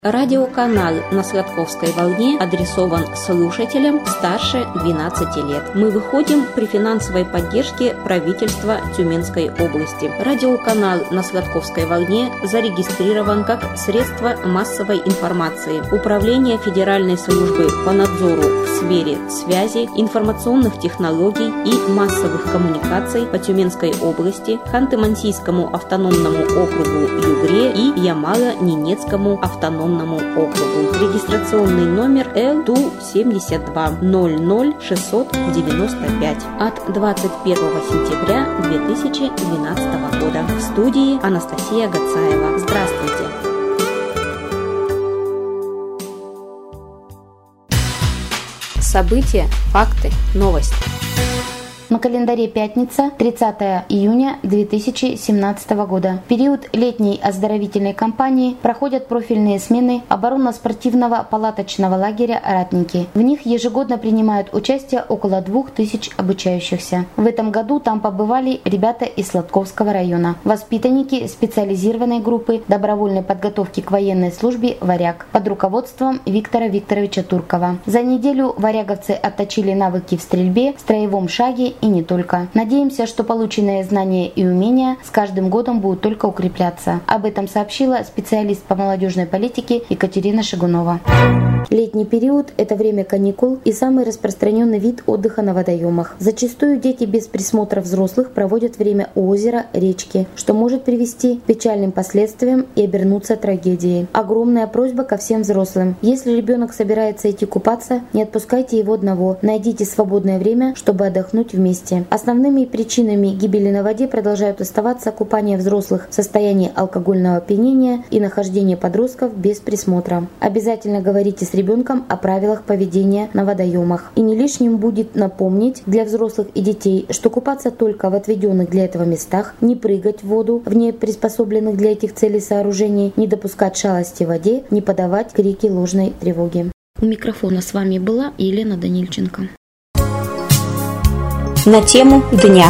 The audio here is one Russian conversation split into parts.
Радиоканал на Сладковской волне адресован слушателям старше 12 лет. Мы выходим при финансовой поддержке правительства Тюменской области. Радиоканал на Сладковской волне зарегистрирован как средство массовой информации. Управление Федеральной службы по надзору в сфере связи, информационных технологий и массовых коммуникаций по Тюменской области, Ханты-Мансийскому автономному округу Югре и Ямало-Ненецкому автономному округу. Регистрационный номер Л-Ту-72 00695 от 21 сентября 2012 года. В студии Анастасия Гацаева. Здравствуйте! События, факты, новости. На календаре пятница, 30 июня 2017 года. В период летней оздоровительной кампании проходят профильные смены оборонно-спортивного палаточного лагеря «Ратники». В них ежегодно принимают участие около 2000 обучающихся. В этом году там побывали ребята из Сладковского района, воспитанники специализированной группы добровольной подготовки к военной службе «Варяг» под руководством Виктора Викторовича Туркова. За неделю варяговцы отточили навыки в стрельбе, строевом шаге и не только. Надеемся, что полученные знания и умения с каждым годом будут только укрепляться. Об этом сообщила специалист по молодежной политике Екатерина Шигунова. Летний период – это время каникул и самый распространенный вид отдыха на водоемах. Зачастую дети без присмотра взрослых проводят время у озера, речки, что может привести к печальным последствиям и обернуться трагедией. Огромная просьба ко всем взрослым. Если ребенок собирается идти купаться, не отпускайте его одного. Найдите свободное время, чтобы отдохнуть вместе. Основными причинами гибели на воде продолжают оставаться купание взрослых в состоянии алкогольного опьянения и нахождение подростков без присмотра. Обязательно говорите с ребенком о правилах поведения на водоемах. И не лишним будет напомнить для взрослых и детей, что купаться только в отведенных для этого местах, не прыгать в воду в неприспособленных для этих целей сооружений, не допускать шалости в воде, не подавать крики ложной тревоги. У микрофона с вами была Елена Данильченко. На тему дня.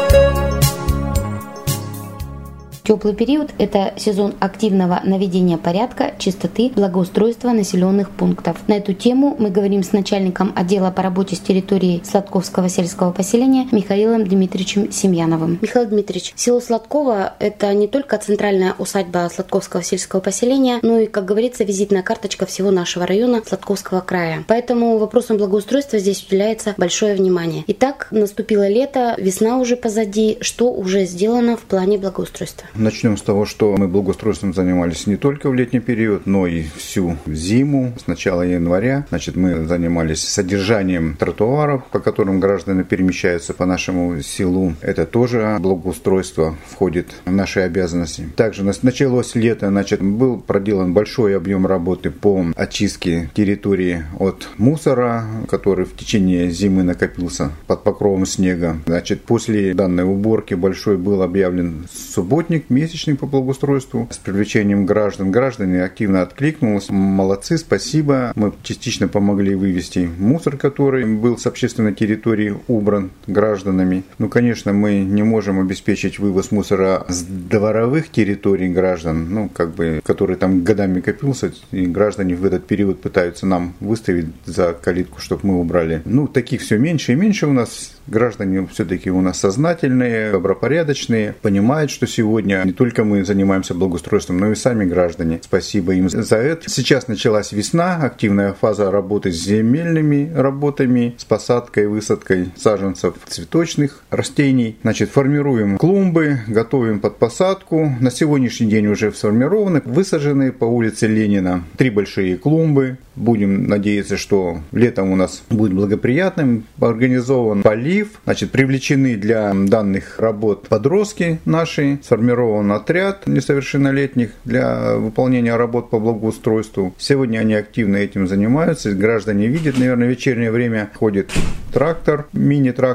Теплый период – это сезон активного наведения порядка, чистоты, благоустройства населенных пунктов. На эту тему мы говорим с начальником отдела по работе с территорией Сладковского сельского поселения Михаилом Дмитриевичем Семьяновым. Михаил Дмитриевич, село Сладково – это не только центральная усадьба Сладковского сельского поселения, но и, как говорится, визитная карточка всего нашего района Сладковского края. Поэтому вопросам благоустройства здесь уделяется большое внимание. Итак, наступило лето, весна уже позади. Что уже сделано в плане благоустройства? Начнем с того, что мы благоустройством занимались не только в летний период, но и всю зиму, с начала января. Мы занимались содержанием тротуаров, по которым граждане перемещаются по нашему селу. Это тоже благоустройство входит в наши обязанности. Также началось лето, был проделан большой объем работы по очистке территории от мусора, который в течение зимы накопился под покровом снега. После данной уборки большой был объявлен субботник месячный по благоустройству с привлечением граждан. Граждане активно откликнулись. Молодцы, спасибо. Мы частично помогли вывести мусор, который был с общественной территории убран гражданами. Конечно, мы не можем обеспечить вывоз мусора с дворовых территорий граждан, который там годами копился, и граждане в этот период пытаются нам выставить за калитку, чтобы мы убрали. Таких все меньше и меньше у нас. Граждане все-таки у нас сознательные, добропорядочные, понимают, что сегодня не только мы занимаемся благоустройством, но и сами граждане. Спасибо им за это. Сейчас началась весна, активная фаза работы с земельными работами, с посадкой, высадкой саженцев цветочных растений. Формируем клумбы, готовим под посадку. На сегодняшний день уже сформированы, высажены по улице Ленина 3 большие клумбы. Будем надеяться, что летом у нас будет благоприятным. Организован полив. Привлечены для данных работ подростки наши. Сформирован отряд несовершеннолетних для выполнения работ по благоустройству. Сегодня они активно этим занимаются. Граждане видят, наверное, в вечернее время ходит трактор, мини-трактор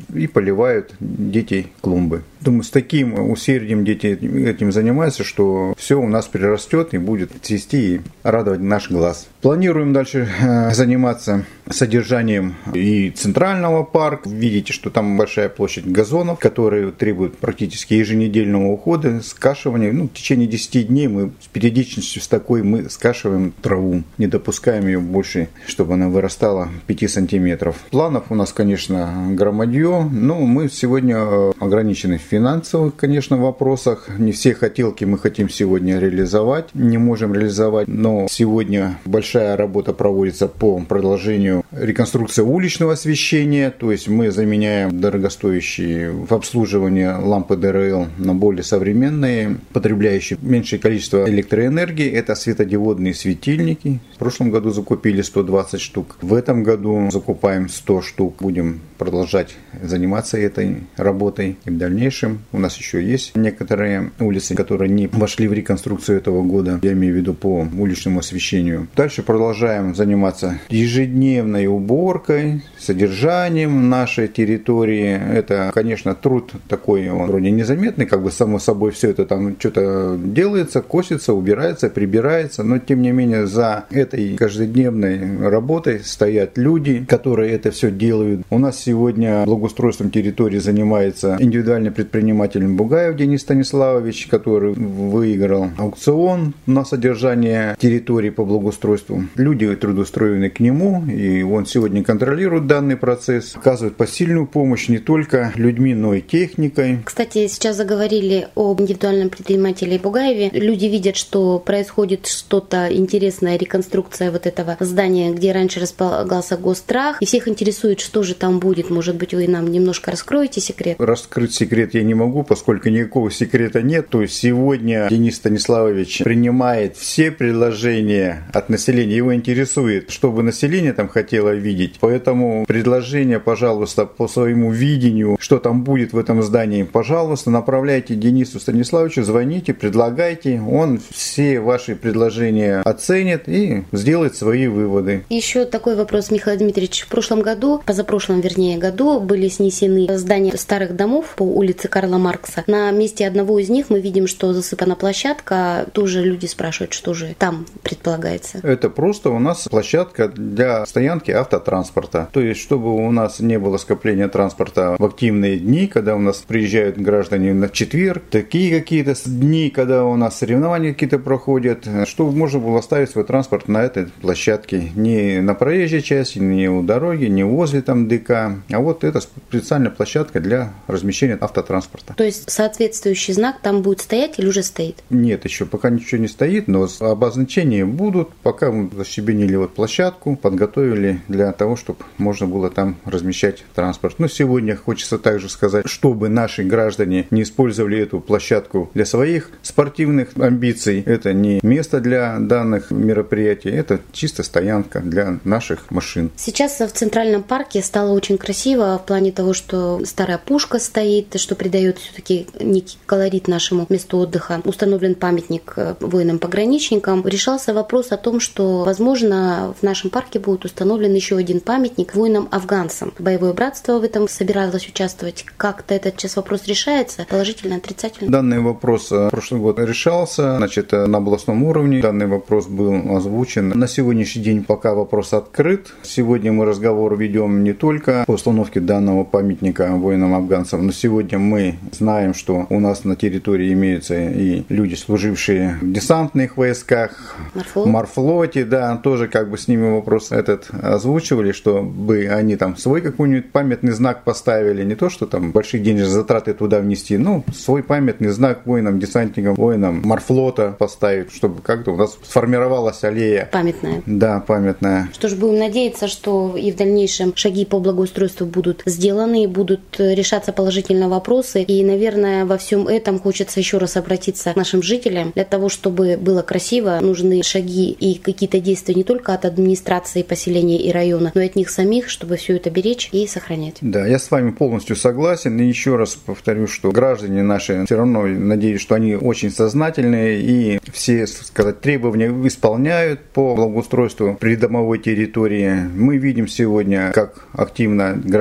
и поливают дети клумбы. Думаю, с таким усердием дети этим занимаются, что все у нас прирастет и будет цвести и радовать наш глаз. Планируем дальше заниматься содержанием и центрального парка. Видите, что там большая площадь газонов, которые требуют практически еженедельного ухода, скашивания. В течение 10 дней мы с периодичностью с такой мы скашиваем траву, не допускаем ее больше, чтобы она вырастала 5 сантиметров. Планов у нас, конечно, громадье, но мы сегодня ограничены в финансовых, конечно, вопросах. Не все хотелки мы хотим сегодня реализовать, не можем реализовать, но сегодня большая работа проводится по продолжению реконструкции уличного освещения, то есть мы заменяем дорогостоящие в обслуживании лампы ДРЛ на более современные, потребляющие меньшее количество электроэнергии. Это светодиодные светильники. В прошлом году закупили 120 штук. В этом году закупаем 100 штук. Будем продолжать заниматься этой работой и в дальнейшем. У нас еще есть некоторые улицы, которые не вошли в реконструкцию этого года. Я имею в виду по уличному освещению. Дальше продолжаем заниматься ежедневной уборкой, содержанием нашей территории. Это, конечно, труд такой, он вроде незаметный, как бы само собой все это там что-то делается, косится, убирается, прибирается, но тем не менее за этой каждодневной работой стоят люди, которые это все делают. У нас сегодня благоустройством территории занимается индивидуальный предприниматель Бугаев Денис Станиславович, который выиграл аукцион на содержание территории по благоустройству. Люди трудоустроены к нему, и он сегодня контролирует данный процесс, оказывает посильную помощь не только людьми, но и техникой. Кстати, сейчас заговорили об индивидуальном предпринимателе Бугаеве. Люди видят, что происходит что-то интересное, реконструкция вот этого здания, где раньше располагался Гострах, и всех интересует, что же там будет. Может быть, вы нам немножко раскроете секрет? Раскрыть секрет я не могу, поскольку никакого секрета нет. То есть сегодня Денис Станиславович принимает все предложения от населения. Его интересует, чтобы население там хотело видеть. Поэтому предложение, пожалуйста, по своему видению, что там будет в этом здании, пожалуйста, направляйте Денису Станиславовичу, звоните, предлагайте. Он все ваши предложения оценит и сделает свои выводы. Еще такой вопрос, Михаил Дмитриевич. В прошлом году, позапрошлом, вернее, году были снесены здания старых домов по улице Карла Маркса. На месте одного из них мы видим, что засыпана площадка. Тоже люди спрашивают, что же там предполагается. Это просто у нас площадка для стоянки автотранспорта. То есть, чтобы у нас не было скопления транспорта в активные дни, когда у нас приезжают граждане на четверг, такие какие-то дни, когда у нас соревнования какие-то проходят, чтобы можно было оставить свой транспорт на этой площадке. Не на проезжей части, не у дороги, не возле там ДК, а вот это специальная площадка для размещения автотранспорта. То есть соответствующий знак там будет стоять или уже стоит? Нет, еще пока ничего не стоит, но обозначения будут. Пока мы защебенили вот площадку, подготовили для того, чтобы можно было там размещать транспорт. Но сегодня хочется также сказать, чтобы наши граждане не использовали эту площадку для своих спортивных амбиций. Это не место для данных мероприятий, это чисто стоянка для наших машин. Сейчас в Центральном парке стало очень красиво в плане того, что старая пушка стоит, что придает все-таки некий колорит нашему месту отдыха. Установлен памятник воинам-пограничникам. Решался вопрос о том, что, возможно, в нашем парке будет установлен еще один памятник воинам-афганцам. Боевое братство в этом собиралось участвовать. Как-то этот сейчас вопрос решается? Положительно, отрицательно? Данный вопрос в прошлый год решался. Значит, на областном уровне данный вопрос был озвучен. На сегодняшний день пока вопрос открыт. Сегодня мы разговор ведем не только по установке данного памятника воинам-афганцам, но сегодня мы знаем, что у нас на территории имеются и люди, служившие в десантных войсках, морфлоте, да, тоже как бы с ними вопрос этот озвучивали, чтобы они там свой какой-нибудь памятный знак поставили, не то, что там большие денежные затраты туда внести, но свой памятный знак воинам-десантникам, воинам морфлота поставить, чтобы как-то у нас сформировалась аллея. Памятная. Да, памятная. Что ж, будем надеяться, что и в дальнейшем шаги по благоустройству будут сделаны, будут решаться положительно вопросы. И, наверное, во всем этом хочется еще раз обратиться к нашим жителям. Для того, чтобы было красиво, нужны шаги и какие-то действия не только от администрации поселения и района, но и от них самих, чтобы все это беречь и сохранять. Да, я с вами полностью согласен. И еще раз повторю, что граждане наши все равно, надеюсь, что они очень сознательные и все, сказать, требования исполняют по благоустройству придомовой территории. Мы видим сегодня, как активно граждане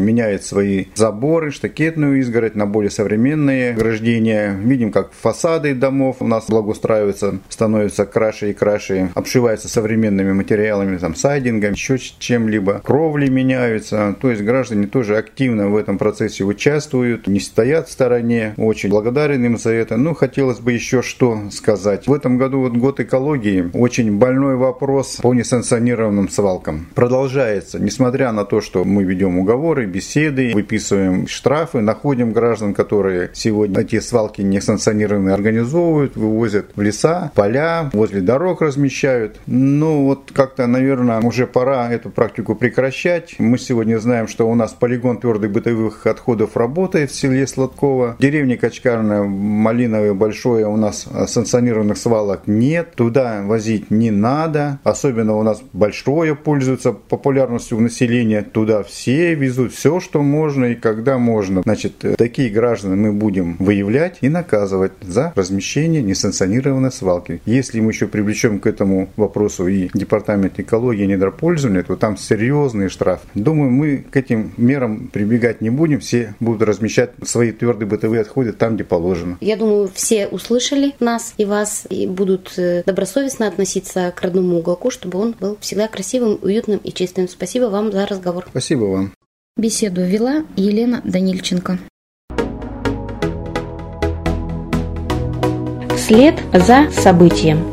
меняет свои заборы, штакетную изгородь на более современные ограждения. Видим, как фасады домов у нас благоустраиваются, становятся краше и краше, обшиваются современными материалами, там, сайдингом, еще чем-либо. Кровли меняются. То есть граждане тоже активно в этом процессе участвуют, не стоят в стороне. Очень благодарен им за это. Ну, хотелось бы еще что сказать. В этом году вот год экологии. Очень больной вопрос по несанкционированным свалкам. Продолжается. Несмотря на то, что мы ведем уговоры, беседы, выписываем штрафы, находим граждан, которые сегодня эти свалки несанкционированные организовывают, вывозят в леса, поля, возле дорог размещают. Ну, вот как-то, наверное, уже пора эту практику прекращать. Мы сегодня знаем, что у нас полигон твердых бытовых отходов работает в селе Сладково. В деревне Качкарная, Малиновое, Большое у нас санкционированных свалок нет. Туда возить не надо. Особенно у нас Большое пользуется популярностью у населения. Туда все везут все, что можно и когда можно. Значит, такие граждан мы будем выявлять и наказывать за размещение несанкционированной свалки. Если мы еще привлечем к этому вопросу и Департамент экологии и недропользования, то там серьезный штраф. Думаю, мы к этим мерам прибегать не будем. Все будут размещать свои твердые бытовые отходы там, где положено. Я думаю, все услышали нас и вас и будут добросовестно относиться к родному уголку, чтобы он был всегда красивым, уютным и чистым. Спасибо вам за разговор. Спасибо вам. Беседу вела Елена Данильченко. Вслед за событием.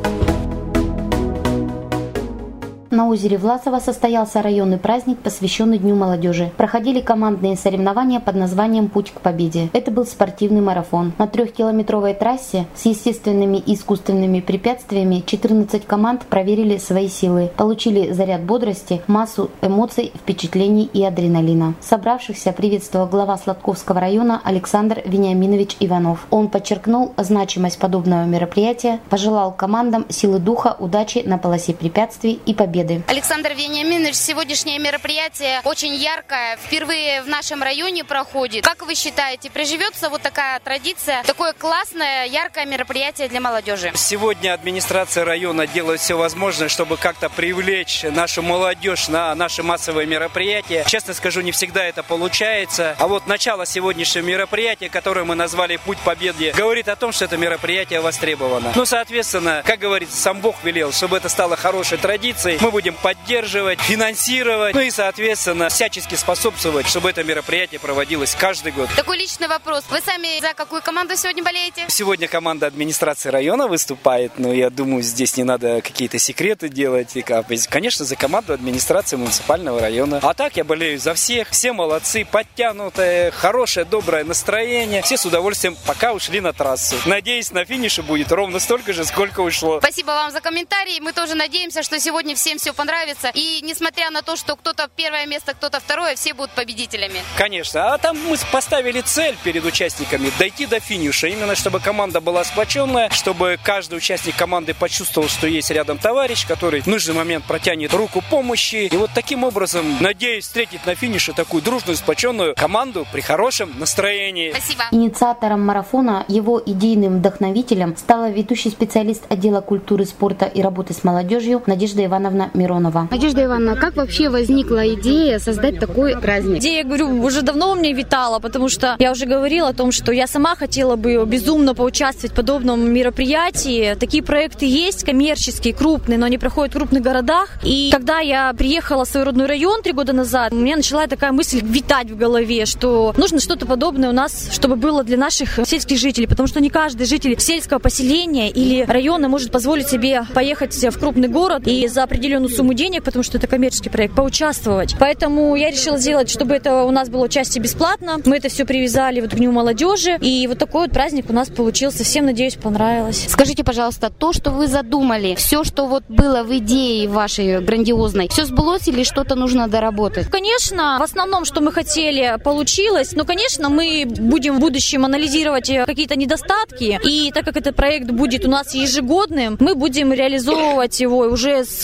На озере Власово состоялся районный праздник, посвященный Дню молодежи. Проходили командные соревнования под названием «Путь к победе». Это был спортивный марафон. На 3-километровой трассе с естественными и искусственными препятствиями 14 команд проверили свои силы, получили заряд бодрости, массу эмоций, впечатлений и адреналина. Собравшихся приветствовал глава Сладковского района Александр Вениаминович Иванов. Он подчеркнул значимость подобного мероприятия, пожелал командам силы духа, удачи на полосе препятствий и победы. Александр Вениаминович, сегодняшнее мероприятие очень яркое, впервые в нашем районе проходит. Как вы считаете, приживется вот такая традиция, такое классное, яркое мероприятие для молодежи? Сегодня администрация района делает все возможное, чтобы как-то привлечь нашу молодежь на наши массовые мероприятия. Честно скажу, не всегда это получается. А вот начало сегодняшнего мероприятия, которое мы назвали «Путь к победе», говорит о том, что это мероприятие востребовано. Ну, соответственно, как говорится, сам Бог велел, чтобы это стало хорошей традицией. Мы будем поддерживать, финансировать, ну и, соответственно, всячески способствовать, чтобы это мероприятие проводилось каждый год. Такой личный вопрос. Вы сами за какую команду сегодня болеете? Сегодня команда администрации района выступает, но я думаю, здесь не надо какие-то секреты делать. Конечно, за команду администрации муниципального района. А так я болею за всех. Все молодцы, подтянутые, хорошее, доброе настроение. Все с удовольствием пока ушли на трассу. Надеюсь, на финише будет ровно столько же, сколько ушло. Спасибо вам за комментарий. Мы тоже надеемся, что сегодня всем все понравится. И несмотря на то, что кто-то первое место, кто-то второе, все будут победителями. Конечно. А там мы поставили цель перед участниками дойти до финиша. Именно чтобы команда была сплоченная, чтобы каждый участник команды почувствовал, что есть рядом товарищ, который в нужный момент протянет руку помощи. И вот таким образом, надеюсь, встретить на финише такую дружную, сплоченную команду при хорошем настроении. Спасибо. Инициатором марафона, его идейным вдохновителем стала ведущий специалист отдела культуры, спорта и работы с молодежью Надежда Ивановна Миронова. Надежда Ивановна, как вообще возникла идея создать такой праздник? Идея, я говорю, уже давно у меня витала, потому что я уже говорила о том, что я сама хотела бы безумно поучаствовать в подобном мероприятии. Такие проекты есть, коммерческие, крупные, но они проходят в крупных городах. И когда я приехала в свой родной район 3 года назад, у меня начала такая мысль витать в голове, что нужно что-то подобное у нас, чтобы было для наших сельских жителей, потому что не каждый житель сельского поселения или района может позволить себе поехать в крупный город и за определенную сумму денег, потому что это коммерческий проект, поучаствовать. Поэтому я решила сделать, чтобы это у нас было отчасти бесплатно. Мы это все привязали вот к Дню молодежи. И вот такой вот праздник у нас получился. Всем, надеюсь, понравилось. Скажите, пожалуйста, то, что вы задумали, все, что вот было в идее вашей грандиозной, все сбылось или что-то нужно доработать? Конечно, в основном, что мы хотели, получилось. Но, конечно, мы будем в будущем анализировать какие-то недостатки. И так как этот проект будет у нас ежегодным, мы будем реализовывать его уже с какими-то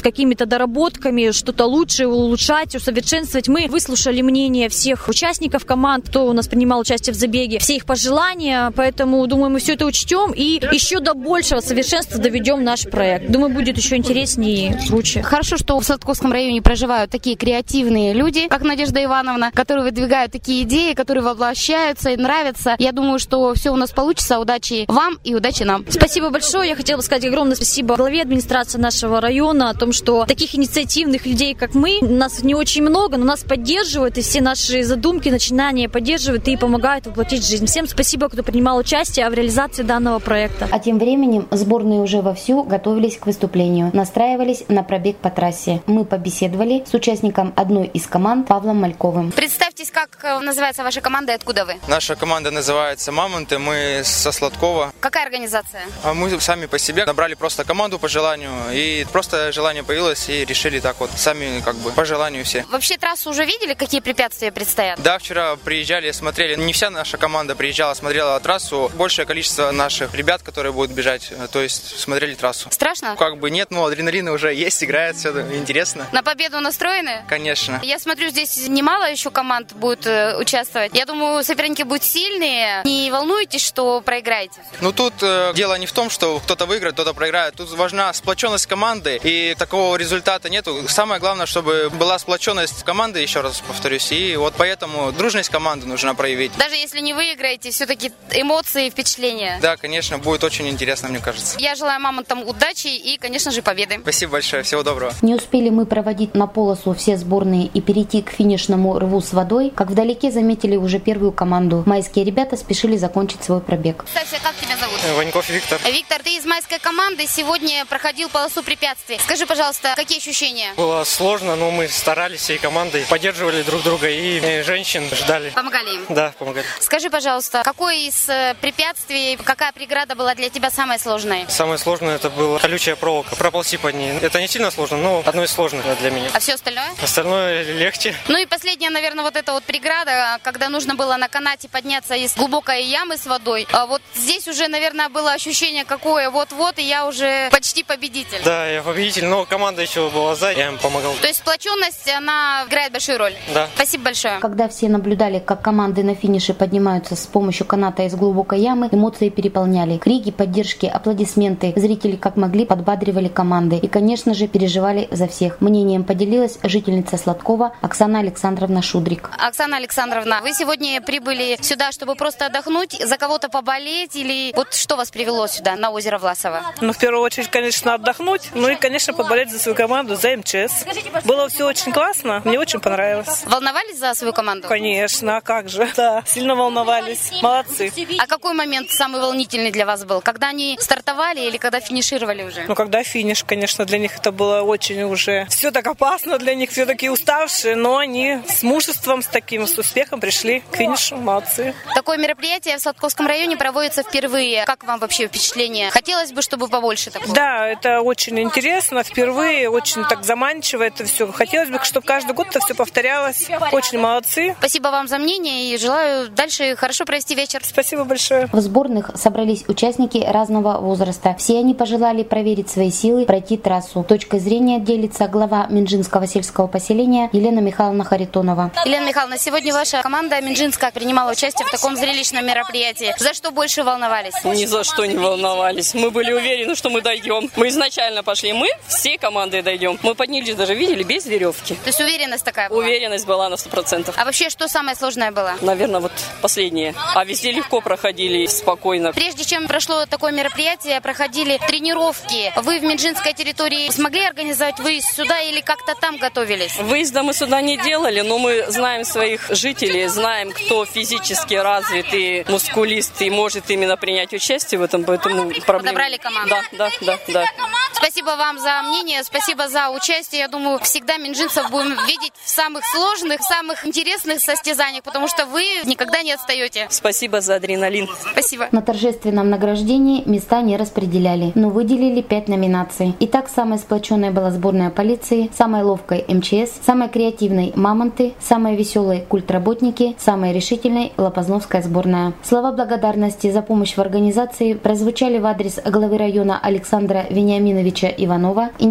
какими-то доработками, что-то лучше улучшать, усовершенствовать. Мы выслушали мнение всех участников команд, кто у нас принимал участие в забеге, все их пожелания, поэтому, думаю, мы все это учтем и еще до большего совершенства доведем наш проект. Думаю, будет еще интереснее и круче. Хорошо, что в Сладковском районе проживают такие креативные люди, как Надежда Ивановна, которые выдвигают такие идеи, которые воплощаются и нравятся. Я думаю, что все у нас получится. Удачи вам и удачи нам. Спасибо большое. Я хотела бы сказать огромное спасибо главе администрации нашего района о том, что таких инициативных людей, как мы, нас не очень много, но нас поддерживают, и все наши задумки, начинания поддерживают и помогают воплотить в жизнь. Всем спасибо, кто принимал участие в реализации данного проекта. А тем временем сборные уже вовсю готовились к выступлению, настраивались на пробег по трассе. Мы побеседовали с участником одной из команд Павлом Мальковым. Представьтесь, как называется ваша команда и откуда вы? Наша команда называется «Мамонты», мы со Сладкова. Какая организация? А мы сами по себе набрали просто команду по желанию, и просто желание появилось, и решили так вот, сами как бы по желанию все. Вообще трассу уже видели, какие препятствия предстоят? Да, вчера приезжали, смотрели, не вся наша команда приезжала, смотрела трассу, большее количество наших ребят, которые будут бежать, то есть смотрели трассу. Страшно? Как бы нет, но адреналин уже есть, играет, все интересно. На победу настроены? Конечно. Я смотрю, здесь немало еще команд будет участвовать. Я думаю, соперники будут сильные. Не волнуетесь, что проиграете? Ну тут дело не в том, что кто-то выиграет, кто-то проиграет. Тут важна сплоченность команды, и такого результата нету. Самое главное, чтобы была сплоченность команды, еще раз повторюсь, и вот поэтому дружность команды нужно проявить. Даже если не выиграете, все-таки эмоции, впечатления? Да, конечно, будет очень интересно, мне кажется. Я желаю мамонтам удачи и, конечно же, победы. Спасибо большое, всего доброго. Не успели мы проводить на полосу все сборные и перейти к финишному рву с водой, как вдалеке заметили уже первую команду. Майские ребята спешили закончить свой пробег. Кстати, как тебя зовут? Ваньков Виктор. Виктор, ты из майской команды, сегодня проходил полосу препятствий. Скажи, пожалуйста, какие ощущения? Было сложно, но мы старались всей командой, поддерживали друг друга и женщин ждали. Помогали им? Да, помогали. Скажи, пожалуйста, какое из препятствий, какая преграда была для тебя самой сложной? Самое сложное это была колючая проволока. Проползти по ней. Это не сильно сложно, но одно из сложных для меня. А все остальное? Остальное легче. Ну и последняя, наверное, вот эта вот преграда, когда нужно было на канате подняться из глубокой ямы с водой. А вот здесь уже, наверное, было ощущение какое, вот-вот, и я уже почти победитель. Да, я победитель, но команда еще была сзади, я им помогал. То есть сплоченность, она играет большую роль? Да. Спасибо большое. Когда все наблюдали, как команды на финише поднимаются с помощью каната из глубокой ямы, эмоции переполняли. Крики, поддержки, аплодисменты. Зрители как могли подбадривали команды. И, конечно же, переживали за всех. Мнением поделилась жительница Сладкова Оксана Александровна Шудрик. Оксана Александровна, вы сегодня прибыли сюда, чтобы просто отдохнуть, за кого-то поболеть, или вот что вас привело сюда, на озеро Власово? Ну, в первую очередь, конечно, отдохнуть, ну и, конечно, поболеть за свою команду, за МЧС. Было все очень классно, мне очень понравилось. Волновались за свою команду? Конечно, а как же, да, сильно волновались, молодцы. А какой момент самый волнительный для вас был? Когда они стартовали или когда финишировали уже? Ну, когда финиш, конечно, для них это было очень уже все так опасно для них, все такие уставшие, но они с мужеством, с таким, с успехом пришли к финишу, молодцы. Такое мероприятие в Сладковском районе проводится впервые. Как вам вообще впечатление? Хотелось бы, чтобы побольше такого? Да, это очень интересно, впервые, очень так заманчиво это все. Хотелось бы, чтобы каждый год это все повторялось. Очень молодцы. Спасибо вам за мнение и желаю дальше хорошо провести вечер. Спасибо большое. В сборных собрались участники разного возраста. Все они пожелали проверить свои силы, пройти трассу. Точкой зрения делится глава Минжинского сельского поселения Елена Михайловна Харитонова. Елена Михайловна, сегодня ваша команда Минжинская принимала участие в таком зрелищном мероприятии. За что больше волновались? Ни за что не волновались. Мы были уверены, что мы дойдем. Мы изначально пошли, мы всей командой дойдем. Мы поднялись, даже видели, без веревки. То есть уверенность такая была? Уверенность была на 100%. А вообще, что самое сложное было? Наверное, вот последнее. А везде легко проходили, спокойно. Прежде чем прошло такое мероприятие, проходили тренировки. Вы в Минжинской территории смогли организовать выезд сюда или как-то там готовились? Выезда мы сюда не делали, но мы знаем своих жителей, знаем, кто физически развит и мускулист и может именно принять участие в этом, поэтому проблем... Подобрали команду? Да. Спасибо вам за мнение, спасибо за участие. Я думаю, всегда минжинцев будем видеть в самых сложных, самых интересных состязаниях, потому что вы никогда не отстаете. Спасибо за адреналин. Спасибо. На торжественном награждении места не распределяли, но выделили 5 номинаций. Итак, самой сплоченной была сборная полиции, самой ловкой МЧС, самой креативной Мамонты, самой веселой культработники, самой решительной Лопозновская сборная. Слова благодарности за помощь в организации прозвучали в адрес главы района Александра Вениаминовича Иванова. Индивидуально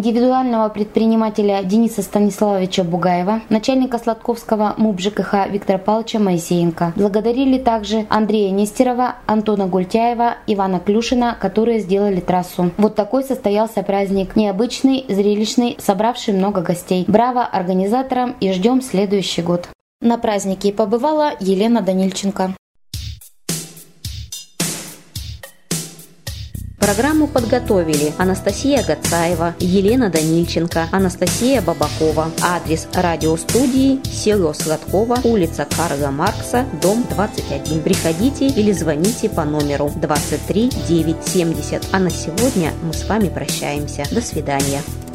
социального предпринимателя Дениса Станиславовича Бугаева, начальника Сладковского МУП ЖКХ Виктора Павловича Моисеенко. Благодарили также Андрея Нестерова, Антона Гультяева, Ивана Клюшина, которые сделали трассу. Вот такой состоялся праздник. Необычный, зрелищный, собравший много гостей. Браво организаторам и ждем следующий год. На празднике побывала Елена Данильченко. Программу подготовили Анастасия Гацаева, Елена Данильченко, Анастасия Бабакова. Адрес радиостудии: село Сладково, улица Карла Маркса, дом 21. Приходите или звоните по номеру 23 970. А на сегодня мы с вами прощаемся. До свидания.